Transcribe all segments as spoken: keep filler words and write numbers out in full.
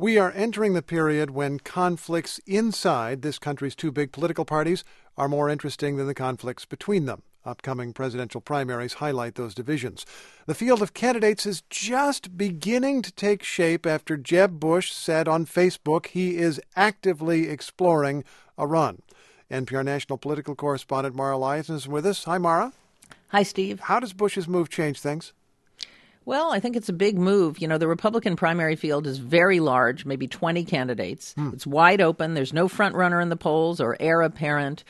We are entering the period when conflicts inside this country's two big political parties are more interesting than the conflicts between them. Upcoming presidential primaries highlight those divisions. The field of candidates is just beginning to take shape after Jeb Bush said on Facebook he is actively exploring a run. N P R national political correspondent Mara Liasson is with us. Hi, Mara. Hi, Steve. How does Bush's move change things? Well, I think it's a big move. You know, the Republican primary field is very large, maybe twenty candidates. Hmm. It's wide open. There's no front runner in the polls or heir apparent.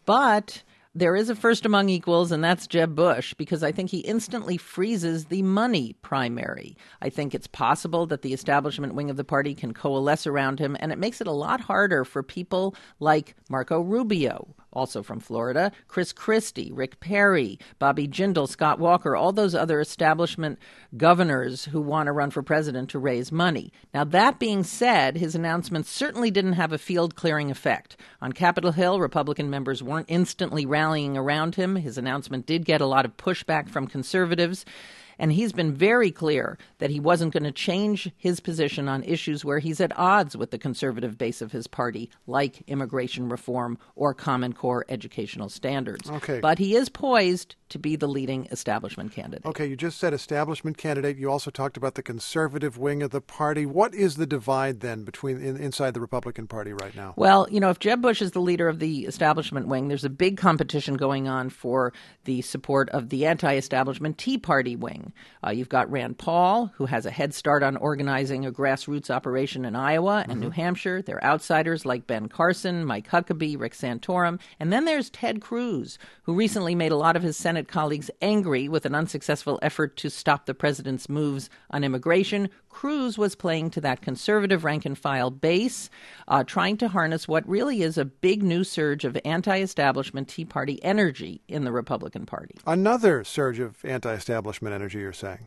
But there is a first among equals, and that's Jeb Bush, because I think he instantly freezes the money primary. I think it's possible that the establishment wing of the party can coalesce around him, and it makes it a lot harder for people like Marco Rubio, also from Florida, Chris Christie, Rick Perry, Bobby Jindal, Scott Walker, all those other establishment governors who want to run for president to raise money. Now, that being said, his announcement certainly didn't have a field-clearing effect. On Capitol Hill, Republican members weren't instantly rallying around him. His announcement did get a lot of pushback from conservatives. And he's been very clear that he wasn't going to change his position on issues where he's at odds with the conservative base of his party, like immigration reform or Common Core educational standards. Okay. But he is poised to be the leading establishment candidate. Okay, you just said establishment candidate. You also talked about the conservative wing of the party. What is the divide then between in, inside the Republican Party right now? Well, you know, if Jeb Bush is the leader of the establishment wing, there's a big competition going on for the support of the anti-establishment Tea Party wing. Uh, you've got Rand Paul, who has a head start on organizing a grassroots operation in Iowa and mm-hmm. New Hampshire. There are outsiders like Ben Carson, Mike Huckabee, Rick Santorum. And then there's Ted Cruz, who recently made a lot of his Senate colleagues angry with an unsuccessful effort to stop the president's moves on immigration. Cruz was playing to that conservative rank-and-file base, uh, trying to harness what really is a big new surge of anti-establishment Tea Party energy in the Republican Party. Another surge of anti-establishment energy, you're saying?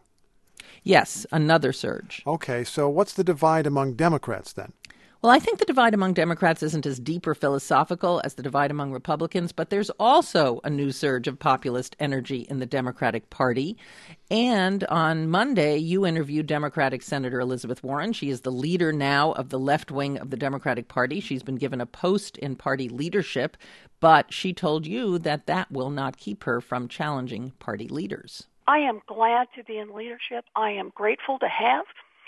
Yes, another surge. Okay, so what's the divide among Democrats then? Well, I think the divide among Democrats isn't as deep or philosophical as the divide among Republicans, but there's also a new surge of populist energy in the Democratic Party. And on Monday, you interviewed Democratic Senator Elizabeth Warren. She is the leader now of the left wing of the Democratic Party. She's been given a post in party leadership, but she told you that that will not keep her from challenging party leaders. I am glad to be in leadership. I am grateful to have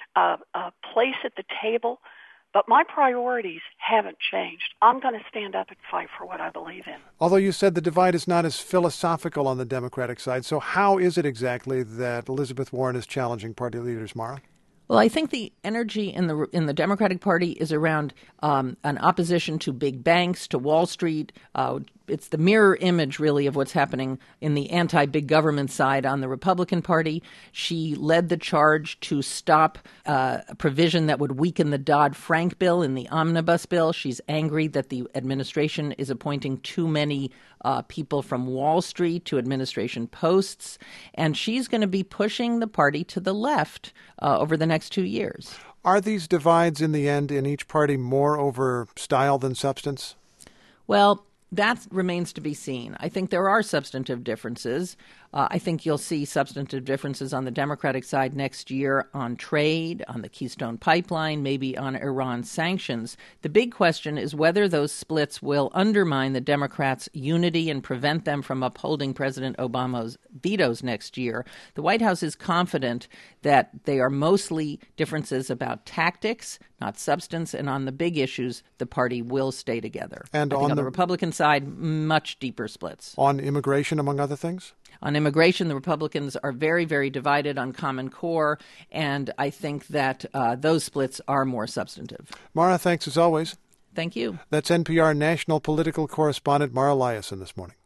a, a place at the table. But my priorities haven't changed. I'm going to stand up and fight for what I believe in. Although you said the divide is not as philosophical on the Democratic side, so how is it exactly that Elizabeth Warren is challenging party leaders, Mara? Well, I think the energy in the in the Democratic Party is around um, an opposition to big banks, to Wall Street. Uh, it's the mirror image, really, of what's happening in the anti-big government side on the Republican Party. She led the charge to stop uh, a provision that would weaken the Dodd-Frank bill in the omnibus bill. She's angry that the administration is appointing too many uh, people from Wall Street to administration posts. And she's going to be pushing the party to the left uh, over the next two years. Are these divides in the end in each party more over style than substance? Well, that remains to be seen. I think there are substantive differences. Uh, I think you'll see substantive differences on the Democratic side next year on trade, on the Keystone Pipeline, maybe on Iran sanctions. The big question is whether those splits will undermine the Democrats' unity and prevent them from upholding President Obama's vetoes next year. The White House is confident that they are mostly differences about tactics, not substance, and on the big issues, the party will stay together. And I think on, on the, the Republican side, much deeper splits. On immigration, among other things? On immigration, the Republicans are very, very divided on Common Core, and I think that uh, those splits are more substantive. Mara, thanks as always. Thank you. That's N P R national political correspondent Mara Liasson this morning.